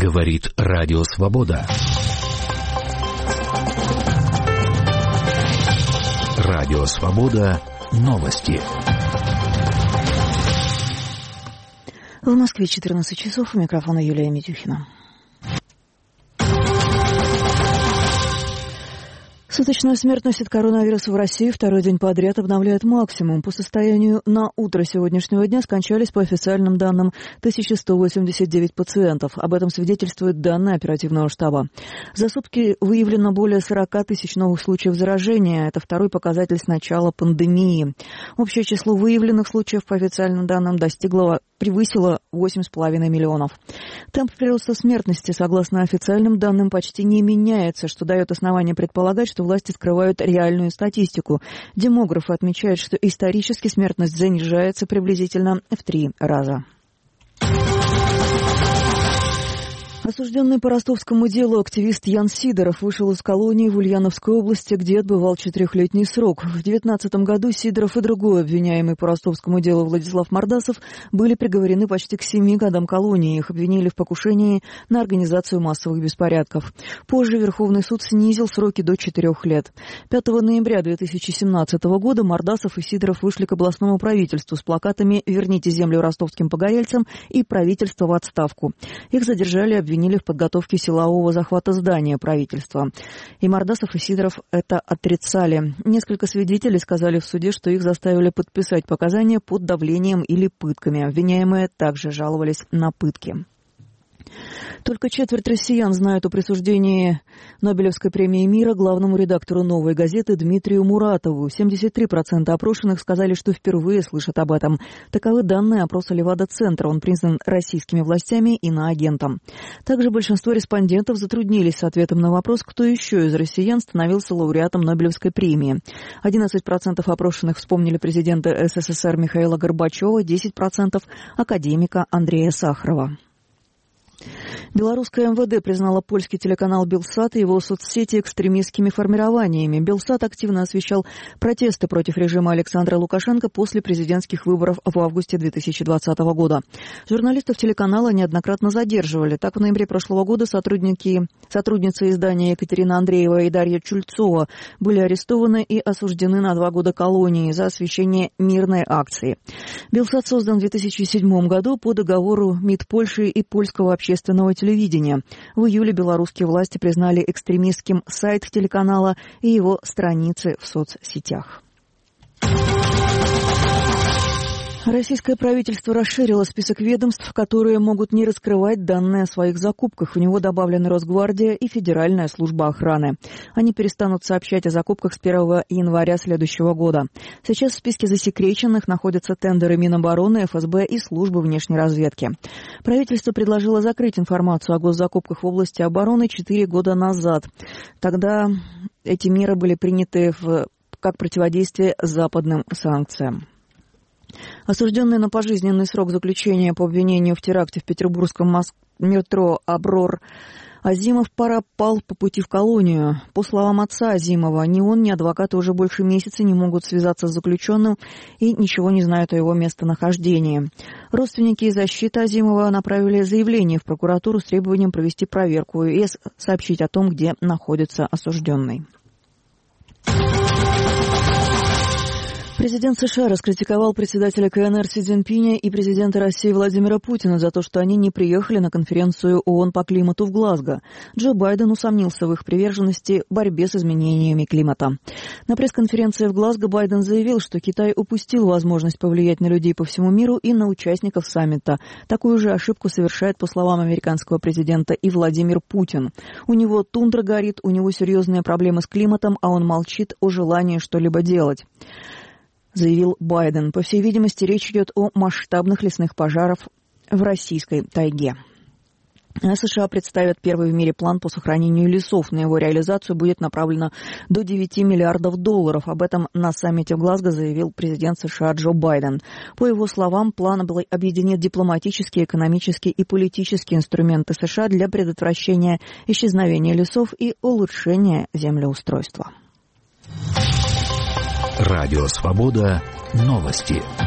Говорит Радио Свобода. Радио Свобода. Новости. В Москве 14 часов. У микрофона Юлия Митюхина. Суточная смертность от коронавируса в России второй день подряд обновляет максимум. По состоянию на утро сегодняшнего дня скончались, по официальным данным, 1189 пациентов. Об этом свидетельствуют данные оперативного штаба. За сутки выявлено более 40 тысяч новых случаев заражения. Это второй показатель с начала пандемии. Общее число выявленных случаев, по официальным данным, превысило 8,5 миллионов. Темп прироста смертности, согласно официальным данным, почти не меняется, что дает основание предполагать, что власти скрывают реальную статистику. Демографы отмечают, что исторически смертность занижается приблизительно в 3 раза. Осужденный по ростовскому делу активист Ян Сидоров вышел из колонии в Ульяновской области, где отбывал 4-летний срок. В 2019 году Сидоров и другой обвиняемый по ростовскому делу Владислав Мордасов были приговорены почти к 7 годам колонии. Их обвинили в покушении на организацию массовых беспорядков. Позже Верховный суд снизил сроки до 4 лет. 5 ноября 2017 года Мордасов и Сидоров вышли к областному правительству с плакатами «Верните землю ростовским погорельцам» и «Правительство в отставку». Их задержали, обвинили в подготовке силового захвата здания правительства. И Мордасов, и Сидоров это отрицали. Несколько свидетелей сказали в суде, что их заставили подписать показания под давлением или пытками. Обвиняемые также жаловались на пытки. Только четверть россиян знают о присуждении Нобелевской премии мира главному редактору «Новой газеты» Дмитрию Муратову. 73% опрошенных сказали, что впервые слышат об этом. Таковы данные опроса Левада-центра. Он признан российскими властями иноагентом. Также большинство респондентов затруднились с ответом на вопрос, кто еще из россиян становился лауреатом Нобелевской премии. 11% опрошенных вспомнили президента СССР Михаила Горбачева, 10% – академика Андрея Сахарова. Белорусское МВД признало польский телеканал «Белсат» и его соцсети экстремистскими формированиями. «Белсат» активно освещал протесты против режима Александра Лукашенко после президентских выборов в августе 2020 года. Журналистов телеканала неоднократно задерживали. Так, в ноябре прошлого года сотрудницы издания Екатерина Андреева и Дарья Чульцова были арестованы и осуждены на 2 года колонии за освещение мирной акции. «Белсат» создан в 2007 году по договору МИД Польши и польского общественного телевидения. В июле белорусские власти признали экстремистским сайт телеканала и его страницы в соцсетях. Российское правительство расширило список ведомств, которые могут не раскрывать данные о своих закупках. В него добавлены Росгвардия и Федеральная служба охраны. Они перестанут сообщать о закупках с 1 января следующего года. Сейчас в списке засекреченных находятся тендеры Минобороны, ФСБ и службы внешней разведки. Правительство предложило закрыть информацию о госзакупках в области обороны 4 года назад. Тогда эти меры были приняты как противодействие западным санкциям. Осужденный на пожизненный срок заключения по обвинению в теракте в петербургском метро «Аброр» Азимов пропал по пути в колонию. По словам отца Азимова, ни он, ни адвокаты уже больше месяца не могут связаться с заключенным и ничего не знают о его местонахождении. Родственники и защита Азимова направили заявление в прокуратуру с требованием провести проверку и сообщить о том, где находится осужденный. Президент США раскритиковал председателя КНР Си Цзиньпиня и президента России Владимира Путина за то, что они не приехали на конференцию ООН по климату в Глазго. Джо Байден усомнился в их приверженности борьбе с изменениями климата. На пресс-конференции в Глазго Байден заявил, что Китай упустил возможность повлиять на людей по всему миру и на участников саммита. Такую же ошибку совершает, по словам американского президента, и Владимир Путин. У него тундра горит, у него серьезные проблемы с климатом, а он молчит о желании что-либо делать, заявил Байден. По всей видимости, речь идет о масштабных лесных пожарах в российской тайге. США представят первый в мире план по сохранению лесов. На его реализацию будет направлено до $9 миллиардов. Об этом на саммите в Глазго заявил президент США Джо Байден. По его словам, план объединит дипломатические, экономические и политические инструменты США для предотвращения исчезновения лесов и улучшения землеустройства. Радио Свобода. Новости.